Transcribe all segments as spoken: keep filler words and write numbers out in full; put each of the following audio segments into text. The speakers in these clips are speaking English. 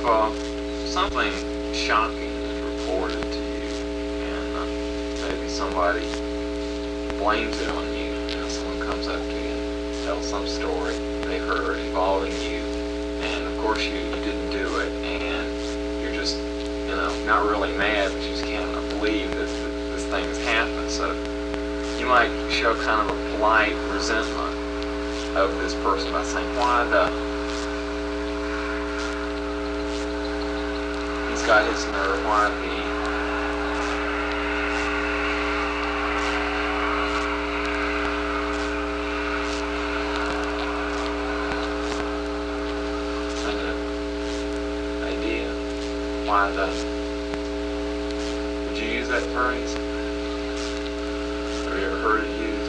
uh, something shocking is reported to you, and uh, maybe somebody blames it on you, you know, someone comes up to you and tells some story they heard involving you, and of course you, you didn't do it, and you're just, you know, not really mad, but you just can't believe that, that this thing has happened. So you might show kind of a polite resentment of this person by saying, why the, he's got his nerve, why the, idea, why the, would you use that phrase? Have you ever heard it used?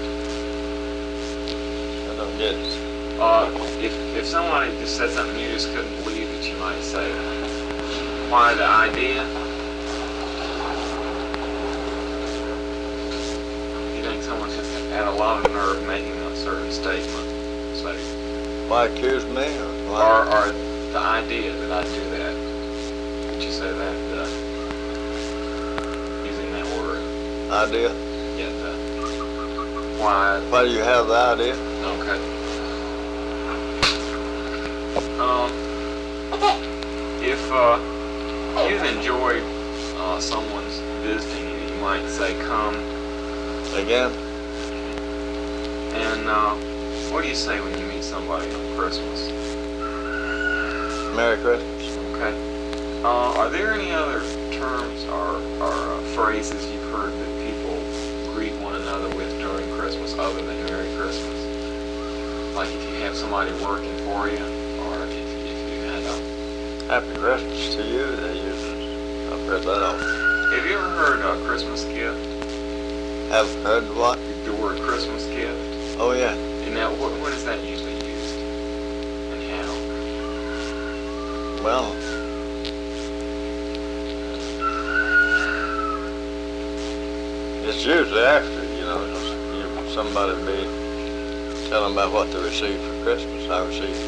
I don't get it. Uh, if, if somebody just said something you just couldn't believe that, you might say, why the idea? You think someone just had a lot of nerve making a certain statement? Say, Why accuse me? Or or, why? or the idea that I do that. Would you say that, uh, using that word? Idea? Yeah, the, why? Why do you have the idea? Okay. Um, if uh, you've enjoyed uh, someone's visiting you, you might say, come. Again? And uh, what do you say when you meet somebody on Christmas? Merry Christmas. Okay. Uh, are there any other terms or, or uh, phrases you've heard that people greet one another with during Christmas other than Merry Christmas? Like if you have somebody working for you, or if, if you had a... Happy Christmas to you, they use it. I've heard that often. Have you ever heard a Christmas gift? Have heard what? The word Christmas gift? Oh yeah. And now, what, what is that usually used? And how? Well, it's usually after, you know, you, somebody be telling about what they received for Christmas. I received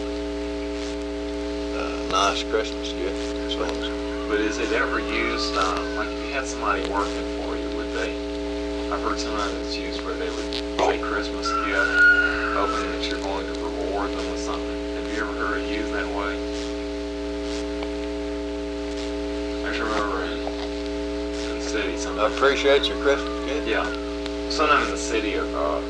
a nice Christmas gift. So, But is it ever used, um, like if you had somebody working for you, would they, I've heard sometimes it's used where they would say Christmas gift, hoping that you're going to reward them with something. Have you ever heard it used that way? I just remember in, in the city I sometimes. appreciate your Christmas gift. Yeah. Sometimes in the city of, uh,